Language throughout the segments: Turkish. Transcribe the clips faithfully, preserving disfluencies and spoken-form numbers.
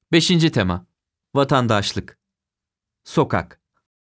Beşinci tema. Vatandaşlık. Sokak.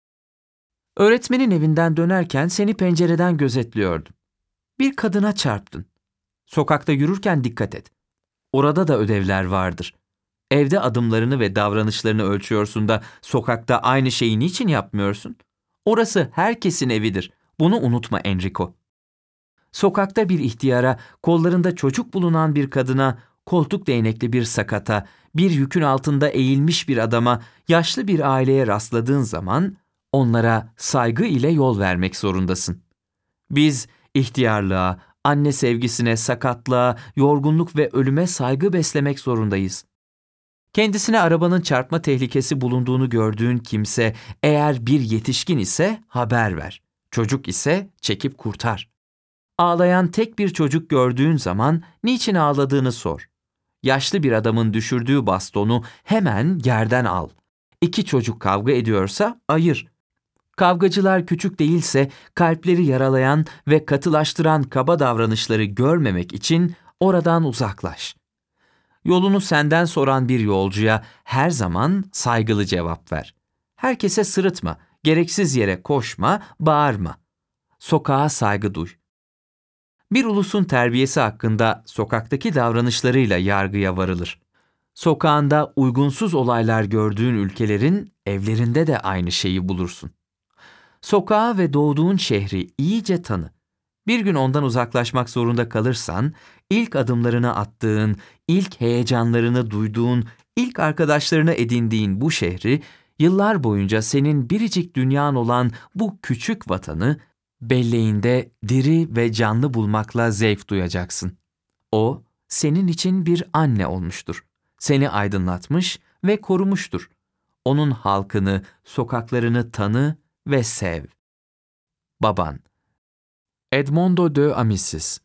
Öğretmenin evinden dönerken seni pencereden gözetliyordum. Bir kadına çarptın. Sokakta yürürken dikkat et. Orada da ödevler vardır. Evde adımlarını ve davranışlarını ölçüyorsun da sokakta aynı şeyi niçin yapmıyorsun? Orası herkesin evidir. Bunu unutma Enrico. Sokakta bir ihtiyara, kollarında çocuk bulunan bir kadına, koltuk değnekli bir sakata, bir yükün altında eğilmiş bir adama, yaşlı bir aileye rastladığın zaman onlara saygı ile yol vermek zorundasın. Biz ihtiyarlığa, anne sevgisine, sakatlığa, yorgunluk ve ölüme saygı beslemek zorundayız. Kendisine arabanın çarpma tehlikesi bulunduğunu gördüğün kimse eğer bir yetişkin ise haber ver. Çocuk ise çekip kurtar. Ağlayan tek bir çocuk gördüğün zaman niçin ağladığını sor. Yaşlı bir adamın düşürdüğü bastonu hemen yerden al. İki çocuk kavga ediyorsa ayır. Kavgacılar küçük değilse kalpleri yaralayan ve katılaştıran kaba davranışları görmemek için oradan uzaklaş. Yolunu senden soran bir yolcuya her zaman saygılı cevap ver. Herkese sırıtma, gereksiz yere koşma, bağırma. Sokağa saygı duy. Bir ulusun terbiyesi hakkında sokaktaki davranışlarıyla yargıya varılır. Sokağında uygunsuz olaylar gördüğün ülkelerin evlerinde de aynı şeyi bulursun. Sokağı ve doğduğun şehri iyice tanı. Bir gün ondan uzaklaşmak zorunda kalırsan, ilk adımlarını attığın, ilk heyecanlarını duyduğun, ilk arkadaşlarını edindiğin bu şehri, yıllar boyunca senin biricik dünyan olan bu küçük vatanı, belleğinde diri ve canlı bulmakla zevk duyacaksın. O, senin için bir anne olmuştur. Seni aydınlatmış ve korumuştur. Onun halkını, sokaklarını tanı ve sev. Baban. Edmondo de Amicis.